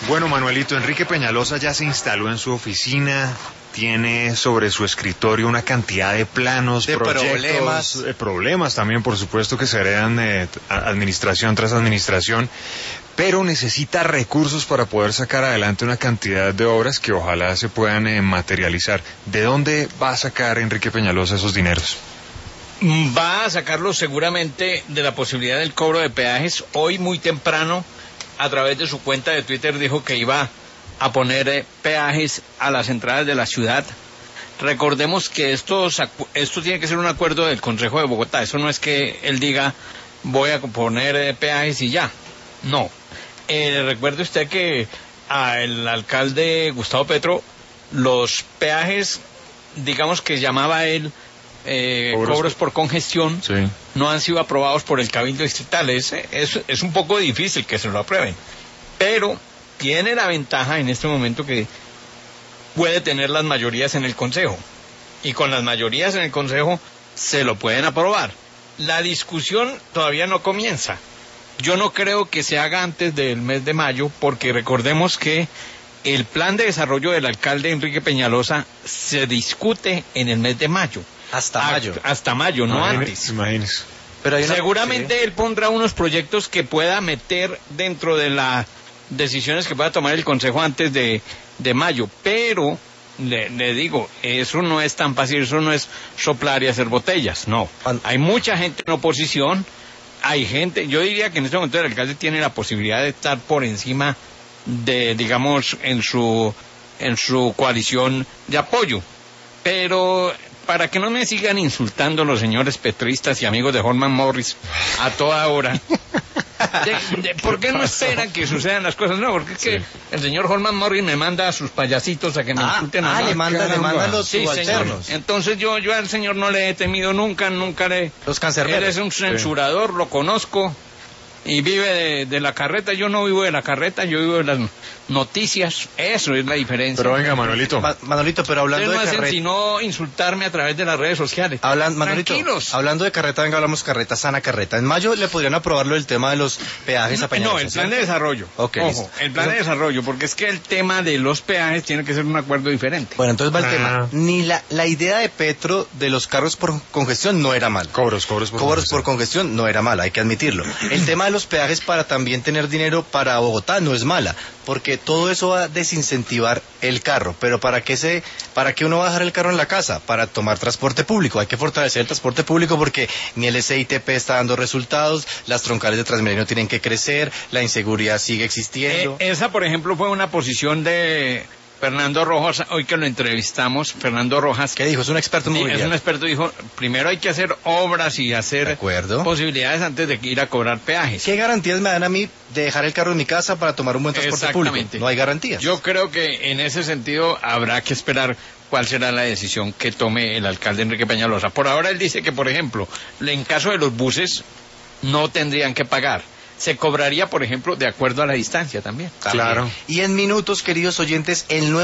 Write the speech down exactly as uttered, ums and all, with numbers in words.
Bueno, Manuelito, Enrique Peñalosa ya se instaló en su oficina, tiene sobre su escritorio una cantidad de planos, de proyectos, problemas. De problemas también, por supuesto, que se heredan eh, administración tras administración, pero necesita recursos para poder sacar adelante una cantidad de obras que ojalá se puedan eh, materializar. ¿De dónde va a sacar Enrique Peñalosa esos dineros? Va a sacarlos seguramente de la posibilidad del cobro de peajes. Hoy muy temprano, a través de su cuenta de Twitter, dijo que iba a poner eh, peajes a las entradas de la ciudad. Recordemos que estos, esto tiene que ser un acuerdo del Consejo de Bogotá. Eso no es que él diga voy a poner eh, peajes y ya. No. Eh, recuerde usted que al alcalde Gustavo Petro los peajes, digamos que llamaba él eh, cobros, cobros por congestión, sí, no han sido aprobados por el Cabildo Distrital. Es, es, es un poco difícil que se lo aprueben, pero tiene la ventaja en este momento que puede tener las mayorías en el Consejo, y con las mayorías en el Consejo se lo pueden aprobar. La discusión todavía no comienza. Yo no creo que se haga antes del mes de mayo, porque recordemos que el plan de desarrollo del alcalde Enrique Peñalosa se discute en el mes de mayo. Hasta mayo. Hasta mayo, no Imagínese, antes. Imagínese. Pero hay una... Seguramente sí. él pondrá unos proyectos que pueda meter dentro de las decisiones que pueda tomar el Consejo antes de, de mayo, pero le, le digo, eso no es tan fácil, eso no es soplar y hacer botellas, no. Hay mucha gente en oposición, hay gente, yo diría que en este momento el alcalde tiene la posibilidad de estar por encima de, digamos, en su, en su coalición de apoyo, pero para que no me sigan insultando los señores petristas y amigos de Holman Morris a toda hora, de, de, ¿por qué no esperan que sucedan las cosas? No, porque es que sí, el señor Holman Morris me manda a sus payasitos a que me ah, insulten a a Ah, le manda, le manda los sí, subalternos. Señor. Entonces yo, yo al señor no le he temido nunca, nunca le... Los cancerberos. Él es un censurador, sí, lo conozco, y vive de, de la carreta. Yo no vivo de la carreta, yo vivo de las noticias. Eso es la diferencia. Pero venga, Manuelito. Ma Manolito, pero hablando Ustedes no de hacen carreta... sino insultarme a través de las redes sociales. Hablan, Manolito, Tranquilos. Hablando de carreta, venga, hablamos carreta, sana carreta. En mayo le podrían aprobar lo del tema de los peajes a Peñalosa. No, el plan de desarrollo. Okay, Ojo, el plan de desarrollo, porque es que el tema de los peajes tiene que ser un acuerdo diferente. Bueno, entonces va el ah. tema. Ni la, la idea de Petro de los carros por congestión no era mala. Cobros, cobros por Cobros congestión. por congestión no era mala, hay que admitirlo. El tema de los peajes para también tener dinero para Bogotá no es mala, porque todo eso va a desincentivar el carro. Pero ¿para qué se, para qué uno va a dejar el carro en la casa? Para tomar transporte público. Hay que fortalecer el transporte público porque ni el S I T P está dando resultados, las troncales de Transmilenio tienen que crecer, la inseguridad sigue existiendo. Eh, esa, por ejemplo, fue una posición de Fernando Rojas, hoy que lo entrevistamos, Fernando Rojas. ¿Qué dijo? Es un experto en movilidad. Es un experto, dijo, primero hay que hacer obras y hacer posibilidades antes de ir a cobrar peajes. ¿Qué garantías me dan a mí de dejar el carro en mi casa para tomar un buen transporte público? No hay garantías. Yo creo que en ese sentido habrá que esperar cuál será la decisión que tome el alcalde Enrique Peñalosa. Por ahora él dice que, por ejemplo, en caso de los buses no tendrían que pagar. Se cobraría, por ejemplo, de acuerdo a la distancia también. Claro. Y en minutos, queridos oyentes, el nuevo